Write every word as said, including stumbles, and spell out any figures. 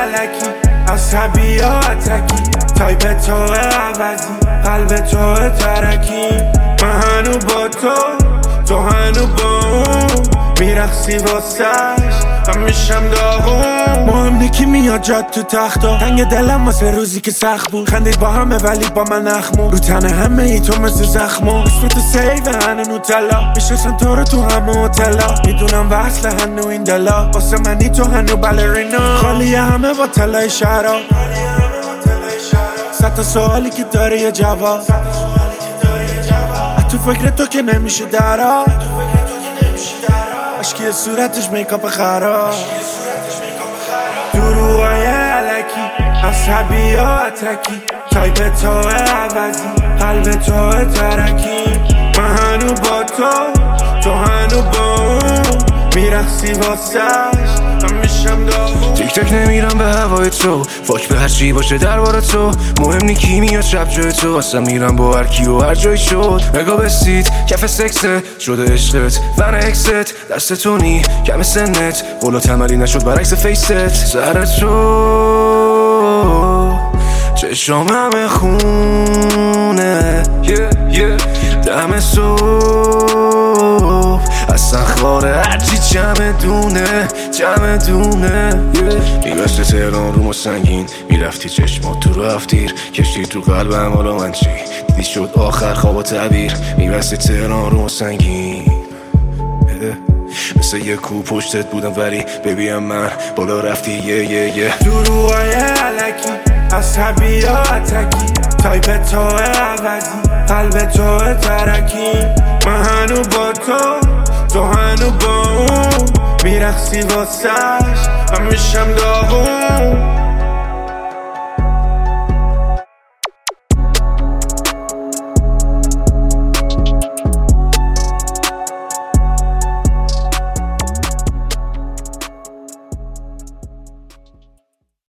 علکی عصبی یا اتکی تایپ تو عوضی قلب تو ترکی من هنو با تو تو هنو با اون میرخصی واسش من میشم داغون مهم نکی میاد جاد تو تختا تنگ دلم واسه روزی که سخت بود خندید با همه ولی با من نخمون رو تنه همه ای تو مثل زخمون اسم تو سیوه هنو نوتلا میشنسن تو رو تو همه هتلا میدونم وصل هنو این دلا واسه منی تو هنو بالرینا خالی همه با تلای شهرها صد تا سوالی که داره یه جواب تو فکر تو که نمیشه درا عشقی صورتش میکاپ خراب دروهای علکی عصبی یا اتکی تایپ تو عوضی قلب تو ترکی من هنو با تو تو هنو با اون میرخصی واسش من میشم داغون تیک تک نمیرم به هوای تو فاک به هر چی باشه درباره تو مهم نی کی میاد شب جای تو اصلا میرم با هر کی و هر جایی شد نگاه بستید کف سکست شده عشقت ون اکست دست تو نی کم سنت قول و تمری نشد برعکس فیست سر تو چشام همه خونه yeah, yeah. دم صبح اصلا خاره هرچی جمع دونه جمع دونه yeah. میبسته تهران رو ما سنگین میرفتی چشمات تو رفتیر کشتی تو قلبم حالا من چی دیدی شد آخر خواب و تعبیر میبسته تهران رو ما سنگین yeah. مثل یه کو پشتت بودم ولی ببینم من بالا رفتی یه یه یه دروهای علکی عصبی یا اتکی تایپ تو عوضی قلب تو ترکی من هنو با تو تو هنو با اون میرخصی واسش من میشم